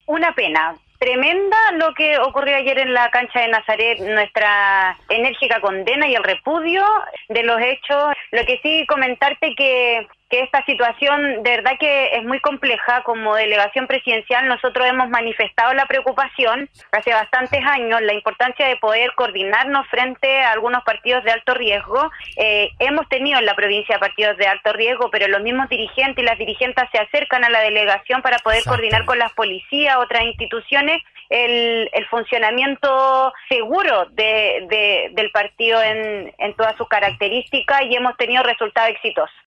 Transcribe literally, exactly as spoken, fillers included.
Una pena. Tremenda lo que ocurrió ayer en la cancha de Nazaret, nuestra enérgica condena y el repudio de los hechos. Lo que sí comentarte que, que esta situación de verdad que es muy compleja. Como delegación presidencial nosotros hemos manifestado la preocupación hace bastantes años, la importancia de poder coordinarnos frente a algunos partidos de alto riesgo. Eh, hemos tenido en la provincia partidos de alto riesgo, pero los mismos dirigentes y las dirigentes se acercan a la delegación para poder coordinar con las policías, otras instituciones, El, el funcionamiento seguro de, de, del partido en, en todas sus características, y hemos tenido resultados exitosos.